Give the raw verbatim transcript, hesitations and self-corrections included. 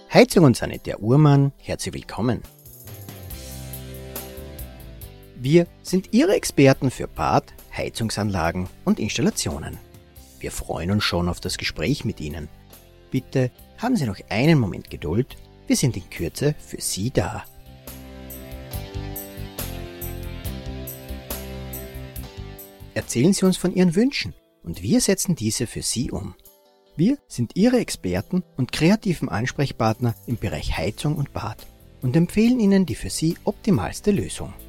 Heizung und Sanitär Uhrmann, herzlich willkommen. Wir sind Ihre Experten für Bad, Heizungsanlagen und Installationen. Wir freuen uns schon auf das Gespräch mit Ihnen. Bitte haben Sie noch einen Moment Geduld, wir sind in Kürze für Sie da. Erzählen Sie uns von Ihren Wünschen und wir setzen diese für Sie um. Wir sind Ihre Experten und kreativen Ansprechpartner im Bereich Heizung und Bad und empfehlen Ihnen die für Sie optimalste Lösung.